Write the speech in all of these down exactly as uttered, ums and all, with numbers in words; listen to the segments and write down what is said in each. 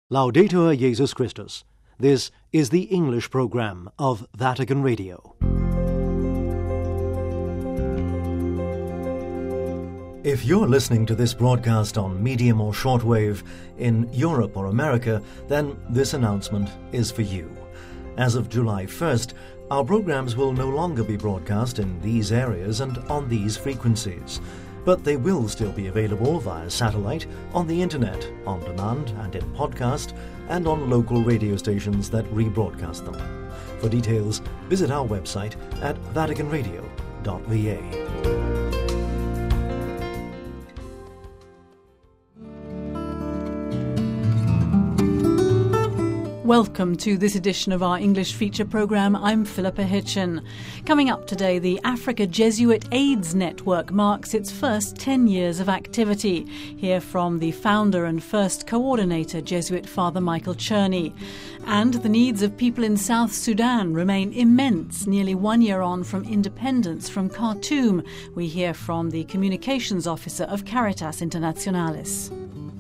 Laudetur Jesus Christus. This is the English program of Vatican Radio. If you're listening to this broadcast on medium or shortwave in Europe or America, then this announcement is for you. As of July first, our programs will no longer be broadcast in these areas and on these frequencies, but they will still be available via satellite, on the internet, on demand and in podcast, and on local radio stations that rebroadcast them. For details, visit our website at vatican radio dot v a. Welcome to this edition of our English feature programme. I'm Philippa Hitchin. Coming up today, the Africa Jesuit AIDS Network marks its first ten years of activity. Hear from the founder and first coordinator, Jesuit Father Michael Czerny. And the needs of people in South Sudan remain immense, nearly one year on from independence from Khartoum. We hear from the communications officer of Caritas Internationalis.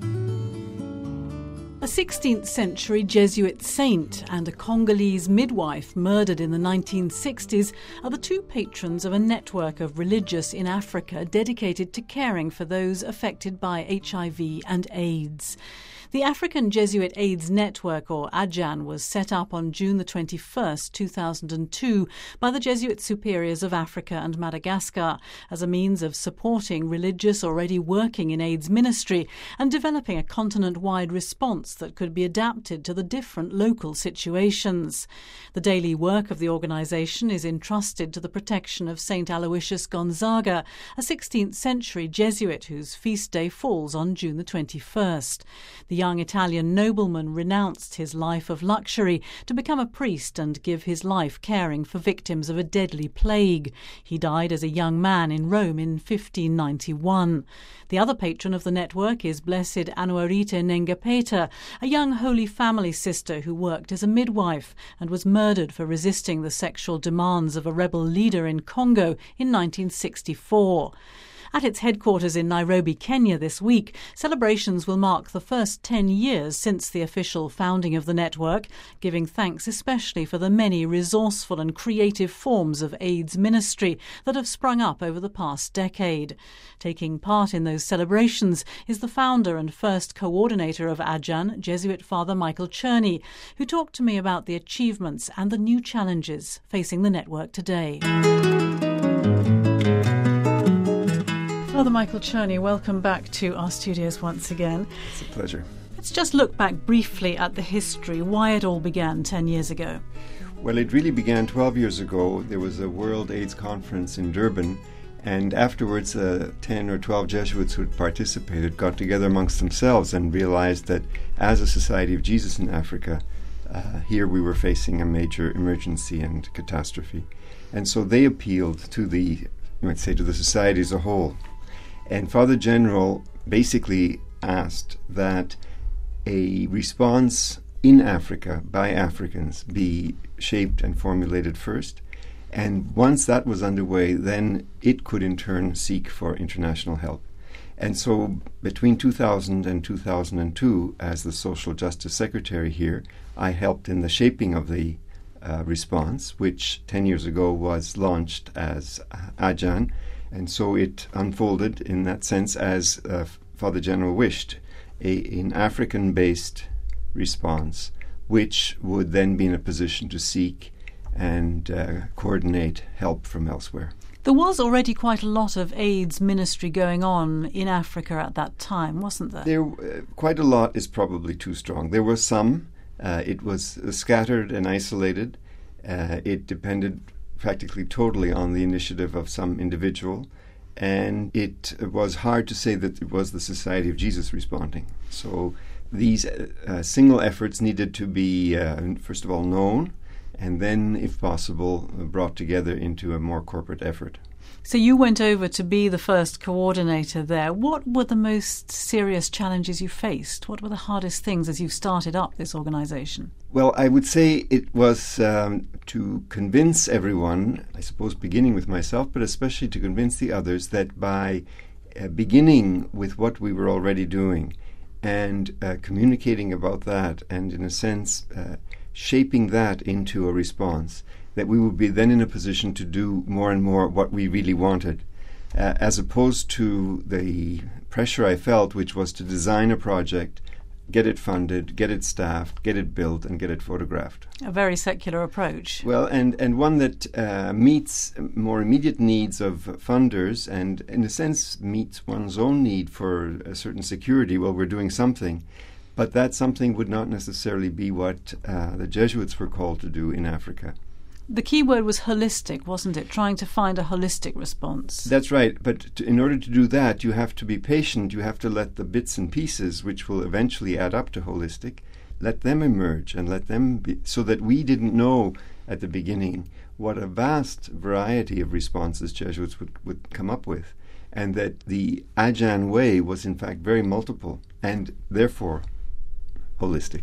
A sixteenth century Jesuit saint and a Congolese midwife murdered in the nineteen sixties are the two patrons of a network of religious in Africa dedicated to caring for those affected by H I V and AIDS. The African Jesuit AIDS Network, or AJAN, was set up on June the twenty-first, two thousand two by the Jesuit superiors of Africa and Madagascar as a means of supporting religious already working in AIDS ministry and developing a continent-wide response that could be adapted to the different local situations. The daily work of the organisation is entrusted to the protection of Saint Aloysius Gonzaga, a sixteenth century Jesuit whose feast day falls on June the twenty-first. The young Italian nobleman renounced his life of luxury to become a priest and give his life caring for victims of a deadly plague. He died as a young man in Rome in fifteen ninety-one. The other patron of the network is Blessed Anuarite Nengapeta, a young Holy Family sister who worked as a midwife and was murdered for resisting the sexual demands of a rebel leader in Congo in nineteen sixty-four. At its headquarters in Nairobi, Kenya this week, celebrations will mark the first ten years since the official founding of the network, giving thanks especially for the many resourceful and creative forms of AIDS ministry that have sprung up over the past decade. Taking part in those celebrations is the founder and first coordinator of AJAN, Jesuit Father Michael Czerny, who talked to me about the achievements and the new challenges facing the network today. Father Michael Czerny, welcome back to our studios once again. It's a pleasure. Let's just look back briefly at the history, why it all began ten years ago. Well, it really began twelve years ago. There was a World AIDS Conference in Durban, and afterwards uh, ten or twelve Jesuits who had participated got together amongst themselves and realized that as a Society of Jesus in Africa, uh, here we were facing a major emergency and catastrophe. And so they appealed to the, you might say, to the society as a whole. And Father General basically asked that a response in Africa by Africans be shaped and formulated first. And once that was underway, then it could in turn seek for international help. And so between two thousand and two thousand two, as the Social Justice Secretary here, I helped in the shaping of the uh, response, which ten years ago was launched as uh, AJAN. And so it unfolded in that sense as uh, Father General wished, a, an African-based response, which would then be in a position to seek and uh, coordinate help from elsewhere. There was already quite a lot of AIDS ministry going on in Africa at that time, wasn't there? There, uh, quite a lot is probably too strong. There was some. Uh, it was uh, scattered and isolated. Uh, it depended practically totally on the initiative of some individual, and it was hard to say that it was the Society of Jesus responding. So these uh, single efforts needed to be, uh, first of all, known, and then, if possible, brought together into a more corporate effort. So you went over to be the first coordinator there. What were the most serious challenges you faced? What were the hardest things as you started up this organisation? Well, I would say it was um, to convince everyone, I suppose beginning with myself, but especially to convince the others that by uh, beginning with what we were already doing and uh, communicating about that, and in a sense uh, shaping that into a response, that we would be then in a position to do more and more what we really wanted, uh, as opposed to the pressure I felt, which was to design a project, get it funded, get it staffed, get it built, and get it photographed. A very secular approach. Well, and, and one that uh, meets more immediate needs of funders and, in a sense, meets one's own need for a certain security while we're doing something. But that something would not necessarily be what uh, the Jesuits were called to do in Africa. The key word was holistic, wasn't it? Trying to find a holistic response. That's right. But to, in order to do that, you have to be patient. You have to let the bits and pieces, which will eventually add up to holistic, let them emerge and let them be, so that we didn't know at the beginning what a vast variety of responses Jesuits would, would come up with, and that the Ajahn way was in fact very multiple and therefore holistic.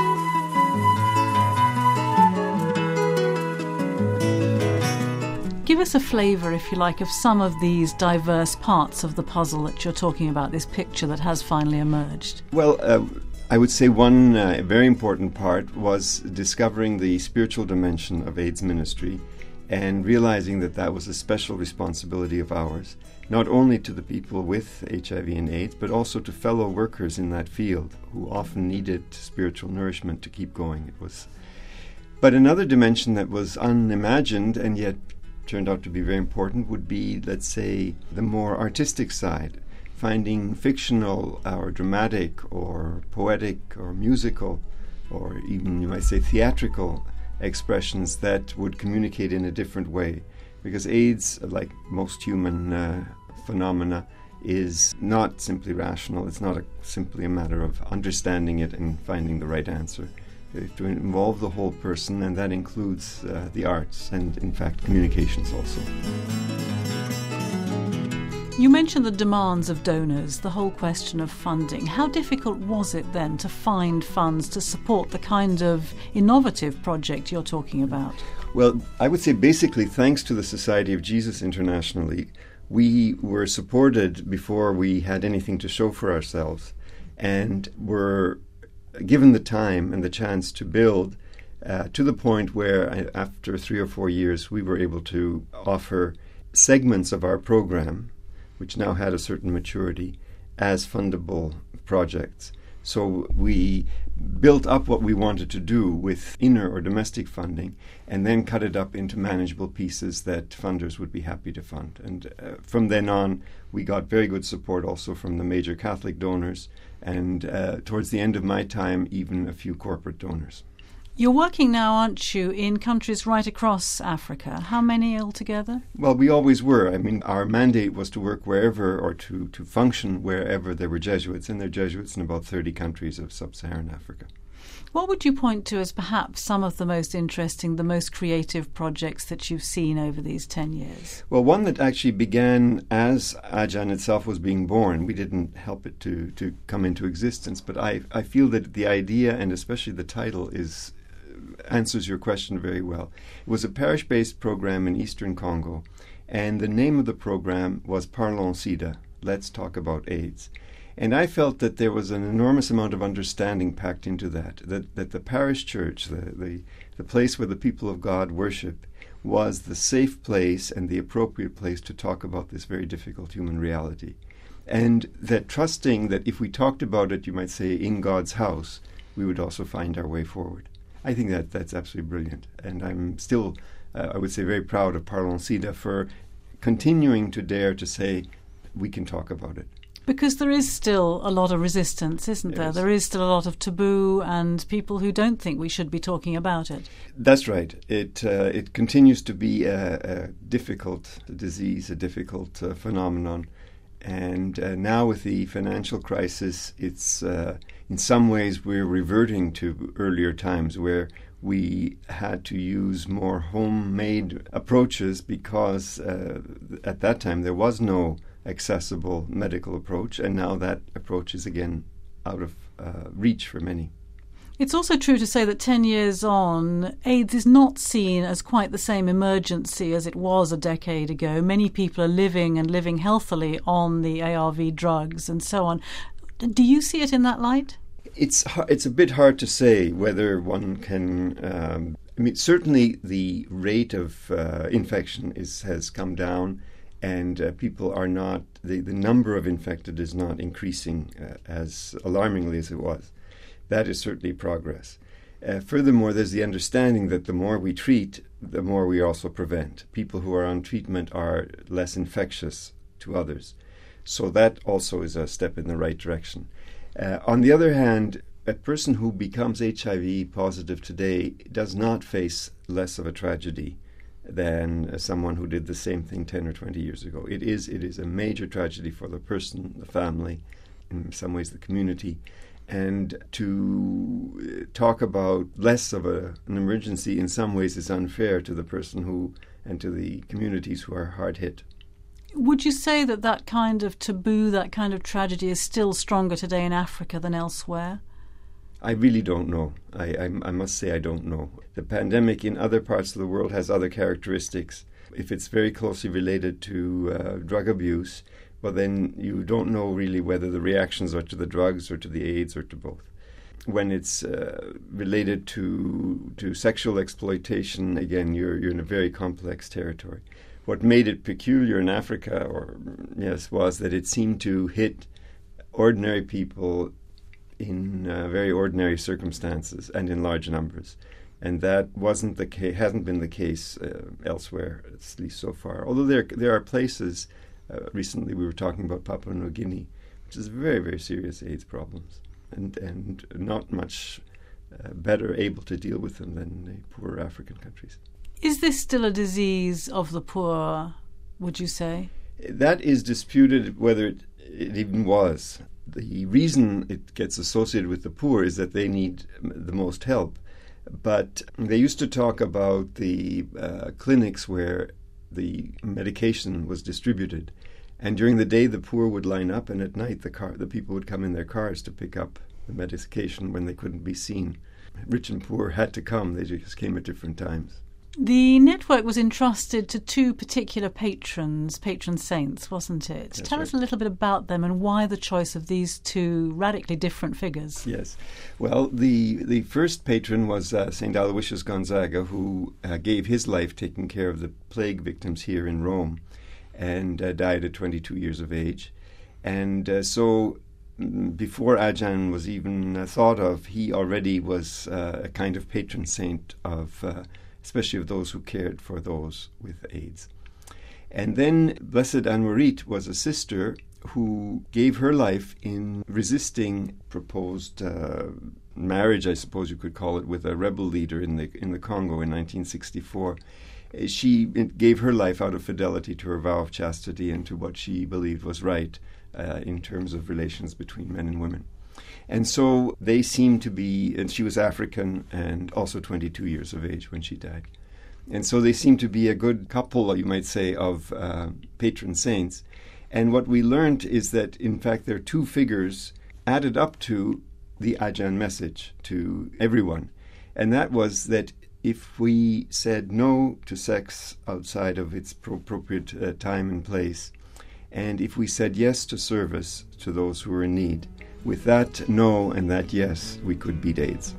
Give us a flavour, if you like, of some of these diverse parts of the puzzle that you're talking about, this picture that has finally emerged. Well, uh, I would say one uh, very important part was discovering the spiritual dimension of AIDS ministry and realizing that that was a special responsibility of ours, not only to the people with H I V and AIDS, but also to fellow workers in that field who often needed spiritual nourishment to keep going. It was, but another dimension that was unimagined and yet turned out to be very important would be, let's say, the more artistic side, finding fictional or dramatic or poetic or musical or even, you might say, theatrical expressions that would communicate in a different way. Because AIDS, like most human uh, phenomena, is not simply rational. It's not a, simply a matter of understanding it and finding the right answer. To involve the whole person, and that includes uh, the arts and, in fact, communications also. You mentioned the demands of donors, the whole question of funding. How difficult was it then to find funds to support the kind of innovative project you're talking about? Well, I would say basically thanks to the Society of Jesus internationally, we were supported before we had anything to show for ourselves, and were given the time and the chance to build uh, to the point where uh, after three or four years we were able to offer segments of our program, which now had a certain maturity, as fundable projects. So we built up what we wanted to do with inner or domestic funding and then cut it up into manageable pieces that funders would be happy to fund. And uh, from then on, we got very good support also from the major Catholic donors, and uh, towards the end of my time, even a few corporate donors. You're working now, aren't you, in countries right across Africa? How many altogether? Well, we always were. I mean, our mandate was to work wherever, or to, to function wherever there were Jesuits, and there are Jesuits in about thirty countries of sub-Saharan Africa. What would you point to as perhaps some of the most interesting, the most creative projects that you've seen over these ten years? Well, one that actually began as Ajahn itself was being born. We didn't help it to, to come into existence, but I, I feel that the idea, and especially the title, is answers your question very well. It was a parish-based program in eastern Congo, and the name of the program was Parlons SIDA, Let's Talk About AIDS. And I felt that there was an enormous amount of understanding packed into that, that, that the parish church, the, the, the place where the people of God worship, was the safe place and the appropriate place to talk about this very difficult human reality. And that trusting that if we talked about it, you might say, in God's house, we would also find our way forward. I think that that's absolutely brilliant. And I'm still, uh, I would say, very proud of Parlons SIDA for continuing to dare to say, we can talk about it. Because there is still a lot of resistance, isn't there? Yes. There is still a lot of taboo and people who don't think we should be talking about it. That's right. It uh, it continues to be a, a difficult disease, a difficult uh, phenomenon. And uh, now with the financial crisis, it's uh, in some ways we're reverting to earlier times where we had to use more homemade approaches because uh, at that time there was no accessible medical approach, and now that approach is again out of uh, reach for many. It's also true to say that ten years on, AIDS is not seen as quite the same emergency as it was a decade ago. Many people are living and living healthily on the A R V drugs and so on. Do you see it in that light? It's it's a bit hard to say whether one can. Um, I mean, certainly the rate of uh, infection is has come down, and uh, people are not. The, the number of infected is not increasing uh, as alarmingly as it was. That is certainly progress. Uh, furthermore, there's the understanding that the more we treat, the more we also prevent. People who are on treatment are less infectious to others. So that also is a step in the right direction. Uh, on the other hand, a person who becomes H I V positive today does not face less of a tragedy than uh, someone who did the same thing ten or twenty years ago. It is, it is a major tragedy for the person, the family, in some ways the community. And to talk about less of a, an emergency in some ways is unfair to the person who and to the communities who are hard hit. Would you say that that kind of taboo, that kind of tragedy is still stronger today in Africa than elsewhere? I really don't know. I, I, I must say I don't know. The pandemic in other parts of the world has other characteristics. If it's very closely related to uh, drug abuse, well, then you don't know really whether the reactions are to the drugs or to the AIDS or to both. When it's uh, related to to sexual exploitation, again, you're you're in a very complex territory. What made it peculiar in Africa, or yes, was that it seemed to hit ordinary people in uh, very ordinary circumstances and in large numbers, and that wasn't the case. Hasn't been the case uh, elsewhere, at least so far. Although there there are places. Uh, recently, we were talking about Papua New Guinea, which is very, very serious AIDS problems, and and not much uh, better able to deal with them than the poorer African countries. Is this still a disease of the poor, would you say? That is disputed whether it, it even was. The reason it gets associated with the poor is that they need the most help. But they used to talk about the uh, clinics where the medication was distributed, and during the day the poor would line up, and at night the car the people would come in their cars to pick up the medication when they couldn't be seen. Rich and poor had to come, they just came at different times. The network was entrusted to two particular patrons, patron saints, wasn't it? That's Tell right. us a little bit about them and why the choice of these two radically different figures. Yes. Well, the the first patron was uh, Saint Aloysius Gonzaga, who uh, gave his life taking care of the plague victims here in Rome, and uh, died at twenty-two years of age. And uh, so mm, before Ajahn was even uh, thought of, he already was uh, a kind of patron saint of uh, especially of those who cared for those with AIDS. And then Blessed Anwarit was a sister who gave her life in resisting proposed uh, marriage, I suppose you could call it, with a rebel leader in the in the Congo in nineteen sixty-four. She gave her life out of fidelity to her vow of chastity and to what she believed was right uh, in terms of relations between men and women. And so they seem to be, and she was African and also twenty-two years of age when she died. And so they seem to be a good couple, you might say, of uh, patron saints. And what we learned is that, in fact, their two figures added up to the Ajahn message to everyone. And that was that if we said no to sex outside of its pro- appropriate uh, time and place, and if we said yes to service to those who are in need, with that no and that yes, we could beat AIDS.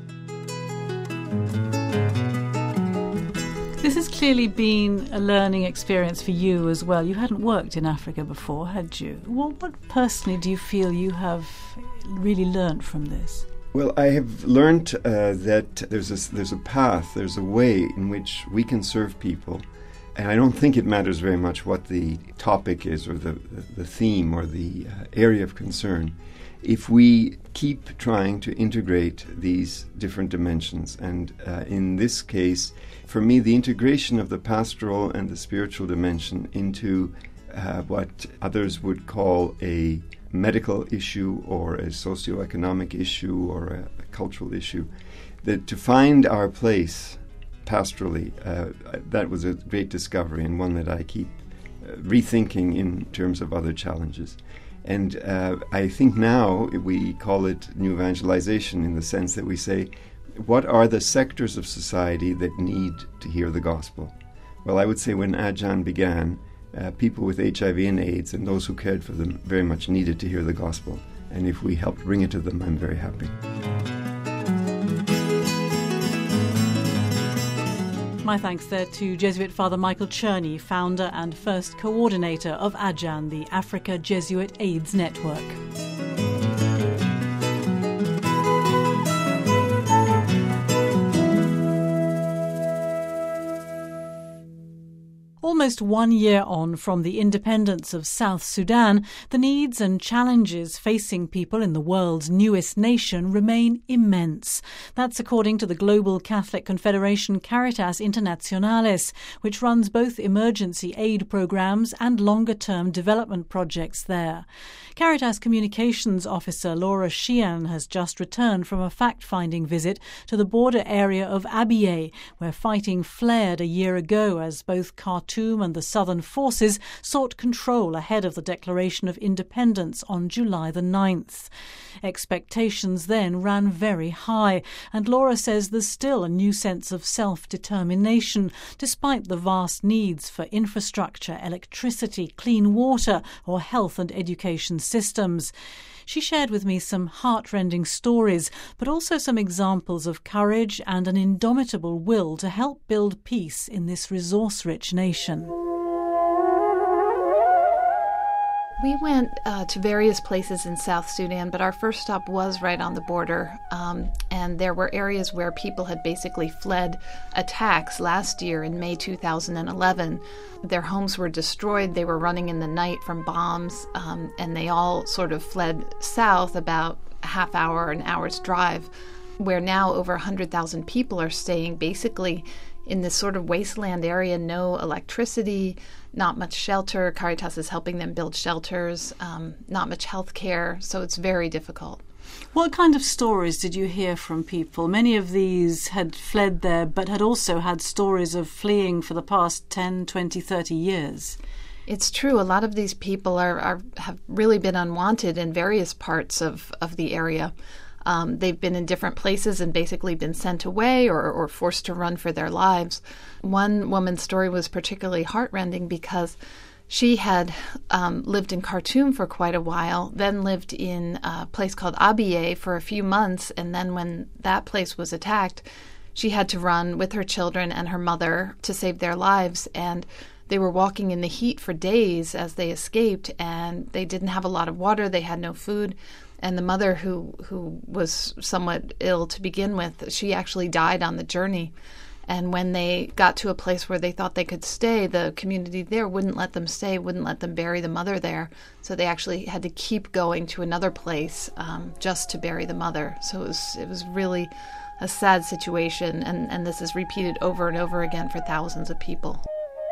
This has clearly been a learning experience for you as well. You hadn't worked in Africa before, had you? What, what personally do you feel you have really learnt from this? Well, I have learned uh, that there's a, there's a path, there's a way in which we can serve people. And I don't think it matters very much what the topic is or the, the theme or the uh, area of concern. If we keep trying to integrate these different dimensions, and uh, in this case, for me, the integration of the pastoral and the spiritual dimension into uh, what others would call a medical issue or a socioeconomic issue or a, a cultural issue, that to find our place pastorally, uh, that was a great discovery and one that I keep uh, rethinking in terms of other challenges. And uh, I think now we call it new evangelization in the sense that we say, what are the sectors of society that need to hear the gospel? Well, I would say when Ajahn began, uh, people with H I V and AIDS and those who cared for them very much needed to hear the gospel. And if we help bring it to them, I'm very happy. My thanks there to Jesuit Father Michael Cherney, founder and first coordinator of AJAN, the Africa Jesuit AIDS Network. Almost one year on from the independence of South Sudan, the needs and challenges facing people in the world's newest nation remain immense. That's according to the Global Catholic Confederation Caritas Internationalis, which runs both emergency aid programs and longer-term development projects there. Caritas Communications Officer Laura Sheehan has just returned from a fact-finding visit to the border area of Abyei, where fighting flared a year ago as both Khartoum and the Southern Forces sought control ahead of the declaration of independence on July the ninth. Expectations then ran very high, and Laura says there's still a new sense of self-determination, despite the vast needs for infrastructure, electricity, clean water, or health and education systems. She shared with me some heartrending stories, but also some examples of courage and an indomitable will to help build peace in this resource-rich nation. We went uh, to various places in South Sudan, but our first stop was right on the border. Um, and there were areas where people had basically fled attacks last year in May two thousand eleven. Their homes were destroyed. They were running in the night from bombs, um, and they all sort of fled south about a half hour, an hour's drive, where now over one hundred thousand people are staying basically in this sort of wasteland area, no electricity, not much shelter. Caritas is helping them build shelters, um, not much health care, so it's very difficult. What kind of stories did you hear from people? Many of these had fled there, but had also had stories of fleeing for the past ten, twenty, thirty years. It's true. A lot of these people are, are have really been unwanted in various parts of, of the area. Um, they've been in different places and basically been sent away or, or forced to run for their lives. One woman's story was particularly heartrending because she had um, lived in Khartoum for quite a while, then lived in a place called Abyei for a few months, and then when that place was attacked, she had to run with her children and her mother to save their lives. And they were walking in the heat for days as they escaped, and they didn't have a lot of water, they had no food. And the mother, who, who was somewhat ill to begin with, she actually died on the journey. And when they got to a place where they thought they could stay, the community there wouldn't let them stay, wouldn't let them bury the mother there. So they actually had to keep going to another place um, just to bury the mother. So it was it was really a sad situation, and, and this is repeated over and over again for thousands of people.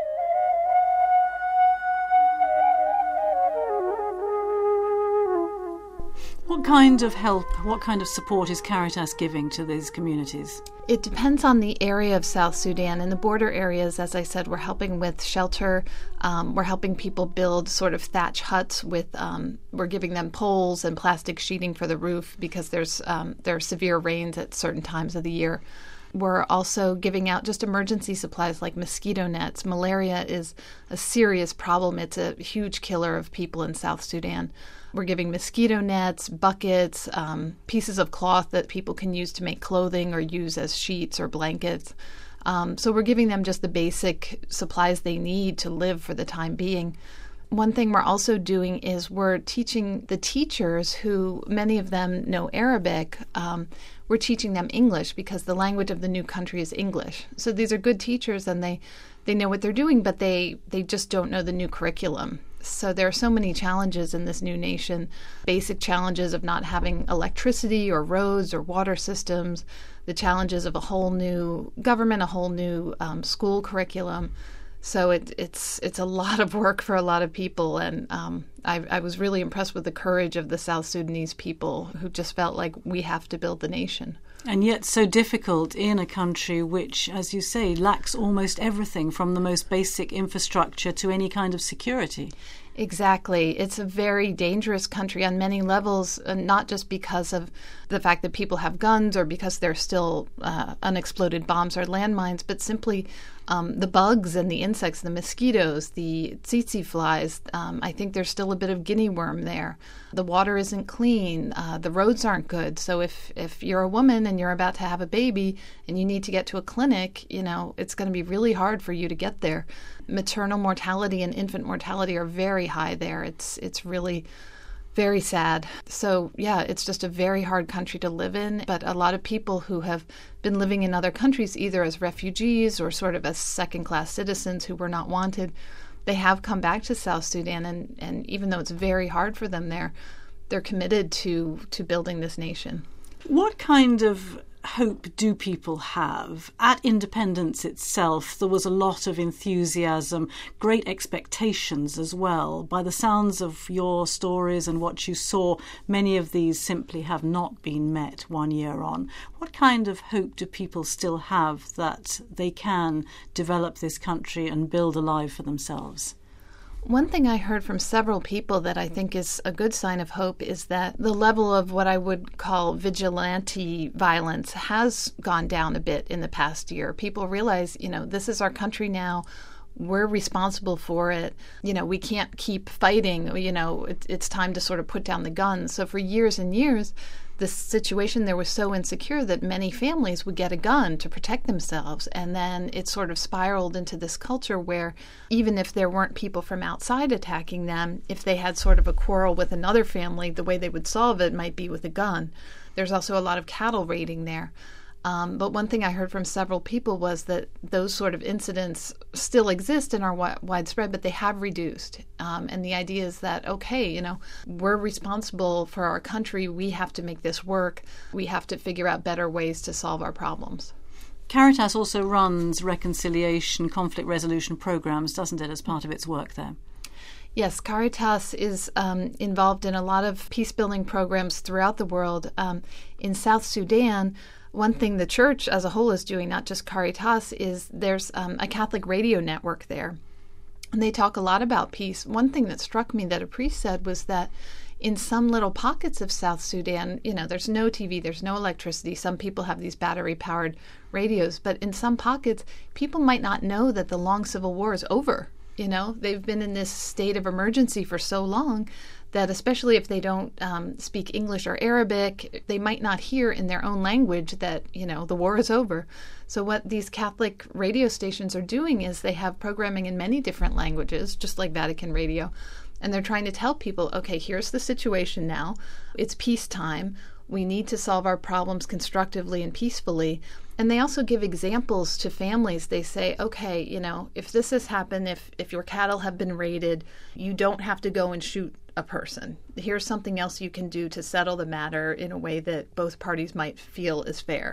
What kind of help, what kind of support is Caritas giving to these communities? It depends on the area of South Sudan. In the border areas, as I said, we're helping with shelter. Um, we're helping people build sort of thatch huts with, um, we're giving them poles and plastic sheeting for the roof because there's um, there are severe rains at certain times of the year. We're also giving out just emergency supplies like mosquito nets. Malaria is a serious problem. It's a huge killer of people in South Sudan. We're giving mosquito nets, buckets, um, pieces of cloth that people can use to make clothing or use as sheets or blankets. Um, so we're giving them just the basic supplies they need to live for the time being. One thing we're also doing is we're teaching the teachers, who many of them know Arabic, um, we're teaching them English because the language of the new country is English. So these are good teachers and they, they know what they're doing, but they, they just don't know the new curriculum. So there are so many challenges in this new nation, basic challenges of not having electricity or roads or water systems, the challenges of a whole new government, a whole new um, school curriculum. So it, it's it's a lot of work for a lot of people, and um, I, I was really impressed with the courage of the South Sudanese people who just felt like we have to build the nation. And yet so difficult in a country which, as you say, lacks almost everything from the most basic infrastructure to any kind of security. Exactly. It's a very dangerous country on many levels, uh, not just because of the fact that people have guns or because there's still uh, unexploded bombs or landmines, but simply um, the bugs and the insects, the mosquitoes, the tsetse flies. Um, I think there's still a bit of guinea worm there. The water isn't clean. Uh, the roads aren't good. So if, if you're a woman and you're about to have a baby and you need to get to a clinic, you know, it's going to be really hard for you to get there. Maternal mortality and infant mortality are very high there. It's it's really very sad. So yeah, it's just a very hard country to live in. But a lot of people who have been living in other countries, either as refugees or sort of as second-class citizens who were not wanted, they have come back to South Sudan. And, and even though it's very hard for them there, they're committed to, to building this nation. What kind of hope do people have? At independence itself, there was a lot of enthusiasm, great expectations as well. By the sounds of your stories and what you saw, many of these simply have not been met one year on. What kind of hope do people still have that they can develop this country and build a life for themselves? One thing I heard from several people that I think is a good sign of hope is that the level of what I would call vigilante violence has gone down a bit in the past year. People realize, you know, this is our country now. We're responsible for it. You know, we can't keep fighting. You know, it, it's time to sort of put down the guns. So for years and years, the situation there was so insecure that many families would get a gun to protect themselves. And then it sort of spiraled into this culture where even if there weren't people from outside attacking them, if they had sort of a quarrel with another family, the way they would solve it might be with a gun. There's also a lot of cattle raiding there. Um, but one thing I heard from several people was that those sort of incidents still exist and are wi- widespread, but they have reduced. Um, and the idea is that, okay, you know, we're responsible for our country. We have to make this work. We have to figure out better ways to solve our problems. Caritas also runs reconciliation, conflict resolution programs, doesn't it, as part of its work there? Yes, Caritas is um, involved in a lot of peace-building programs throughout the world. Um, in South Sudan, one thing the church as a whole is doing, not just Caritas, is there's um, a Catholic radio network there. And they talk a lot about peace. One thing that struck me that a priest said was that in some little pockets of South Sudan, you know, there's no T V, there's no electricity. Some people have these battery-powered radios. But in some pockets, people might not know that the long civil war is over. You know, they've been in this state of emergency for so long that especially if they don't um, speak English or Arabic, they might not hear in their own language that, you know, the war is over. So what these Catholic radio stations are doing is they have programming in many different languages, just like Vatican Radio. And they're trying to tell people, okay, here's the situation now. It's peacetime. We need to solve our problems constructively and peacefully. And they also give examples to families. They say, okay, you know, if this has happened, if, if your cattle have been raided, you don't have to go and shoot a person. Here's something else you can do to settle the matter in a way that both parties might feel is fair.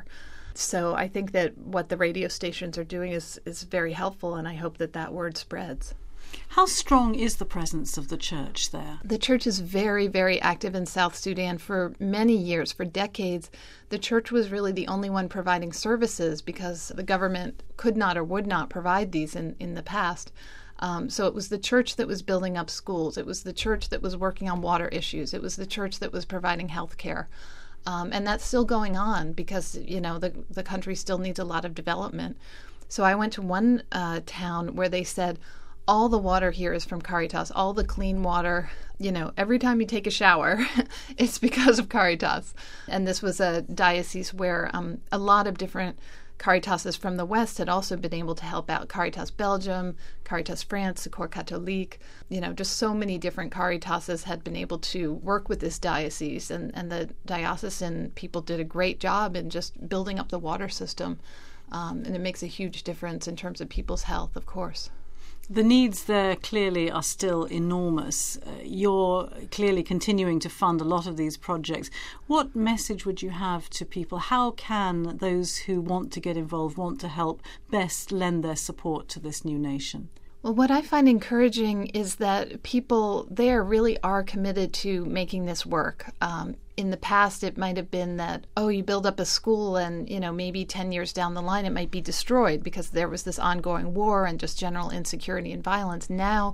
So I think that what the radio stations are doing is, is very helpful, and I hope that that word spreads. How strong is the presence of the church there? The church is very, very active in South Sudan for many years, for decades. The church was really the only one providing services because the government could not or would not provide these in, in the past. Um, so it was the church that was building up schools. It was the church that was working on water issues. It was the church that was providing health care. Um, and that's still going on because, you know, the, the country still needs a lot of development. So I went to one uh, town where they said, all the water here is from Caritas, all the clean water. You know, every time you take a shower, it's because of Caritas. And this was a diocese where um, a lot of different Caritases from the West had also been able to help out. Caritas Belgium, Caritas France, Secours Catholique, you know, just so many different Caritases had been able to work with this diocese. And, and the diocesan people did a great job in just building up the water system. Um, and it makes a huge difference in terms of people's health, of course. The needs there clearly are still enormous. Uh, you're clearly continuing to fund a lot of these projects. What message would you have to people? How can those who want to get involved, want to help, best lend their support to this new nation? Well, what I find encouraging is that people there really are committed to making this work. Um, in the past, it might have been that, oh, you build up a school and, you know, maybe ten years down the line it might be destroyed because there was this ongoing war and just general insecurity and violence. Now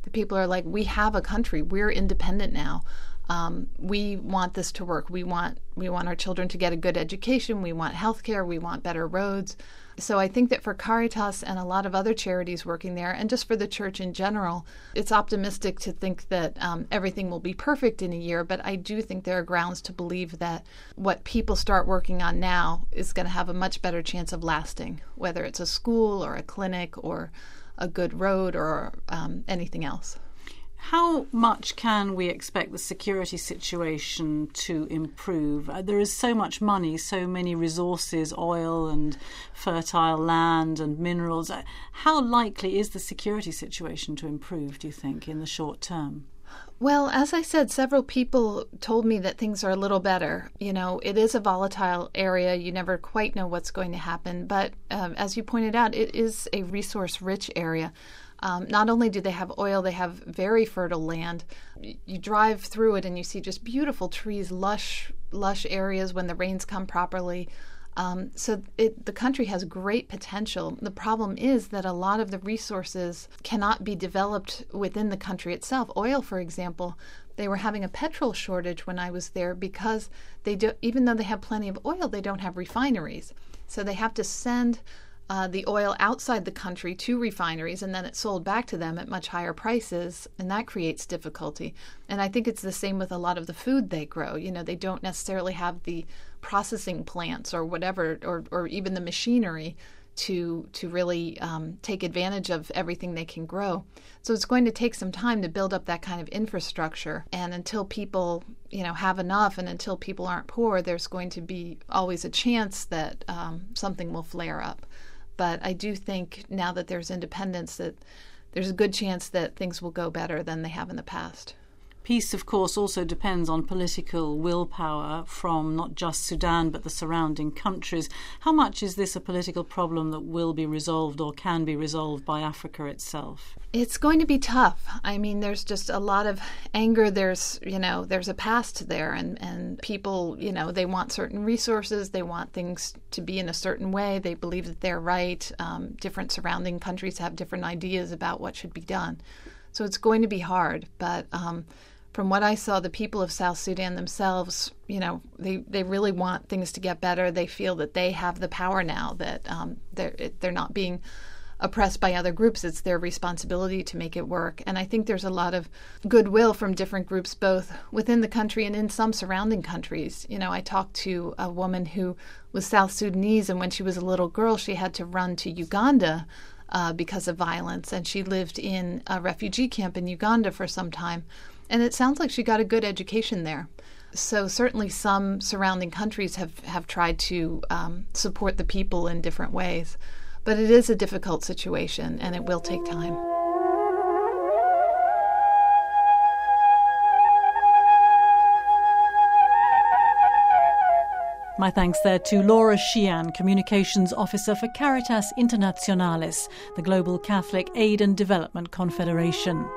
The people are like, we have a country. We're independent now. Um, we want this to work. We want we want our children to get a good education. We want health care. We want better roads. So I think that for Caritas and a lot of other charities working there, and just for the church in general, it's optimistic to think that um, everything will be perfect in a year. But I do think there are grounds to believe that what people start working on now is going to have a much better chance of lasting, whether it's a school or a clinic or a good road or um, anything else. How much can we expect the security situation to improve? Uh, there is so much money, so many resources, oil and fertile land and minerals. Uh, how likely is the security situation to improve, do you think, in the short term? Well, as I said, several people told me that things are a little better. You know, it is a volatile area. You never quite know what's going to happen. But um, as you pointed out, it is a resource-rich area. Um, not only do they have oil, they have very fertile land. You drive through it and you see just beautiful trees, lush, lush areas when the rains come properly. Um, so it, the country has great potential. The problem is that a lot of the resources cannot be developed within the country itself. Oil, for example, they were having a petrol shortage when I was there because they do, even though they have plenty of oil, they don't have refineries. So they have to send Uh, the oil outside the country to refineries, and then it's sold back to them at much higher prices, and that creates difficulty. And I think it's the same with a lot of the food they grow. You know, they don't necessarily have the processing plants or whatever, or, or even the machinery to to really um, take advantage of everything they can grow. So it's going to take some time to build up that kind of infrastructure. And until people, you know, have enough, and until people aren't poor, there's going to be always a chance that um, something will flare up. But I do think now that there's independence that there's a good chance that things will go better than they have in the past. Peace, of course, also depends on political willpower from not just Sudan but the surrounding countries. How much is this a political problem that will be resolved or can be resolved by Africa itself? It's going to be tough. I mean, there's just a lot of anger. There's, you know, there's a past there, and, and people, you know, they want certain resources. They want things to be in a certain way. They believe that they're right. Um, different surrounding countries have different ideas about what should be done. So it's going to be hard, but um, from what I saw, the people of South Sudan themselves, you know, they, they really want things to get better. They feel that they have the power now, that um, they're, they're not being oppressed by other groups. It's their responsibility to make it work. And I think there's a lot of goodwill from different groups, both within the country and in some surrounding countries. You know, I talked to a woman who was South Sudanese, and when she was a little girl, she had to run to Uganda uh, because of violence. And she lived in a refugee camp in Uganda for some time. And it sounds like she got a good education there. So certainly some surrounding countries have, have tried to um, support the people in different ways. But it is a difficult situation, and it will take time. My thanks there to Laura Sheehan, Communications Officer for Caritas Internationalis, the Global Catholic Aid and Development Confederation.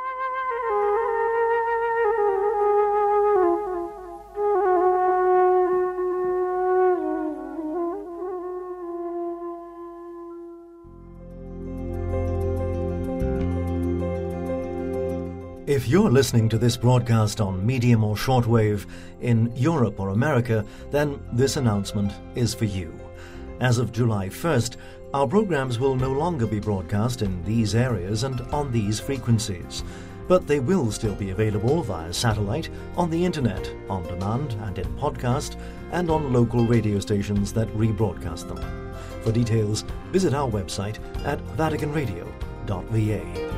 If you're listening to this broadcast on medium or shortwave in Europe or America, then this announcement is for you. As of July first, our programs will no longer be broadcast in these areas and on these frequencies, but they will still be available via satellite, on the internet, on demand and in podcast, and on local radio stations that rebroadcast them. For details, visit our website at vatican radio dot v a.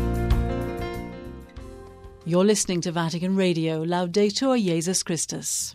You're listening to Vatican Radio, Laudetur Jesus Christus.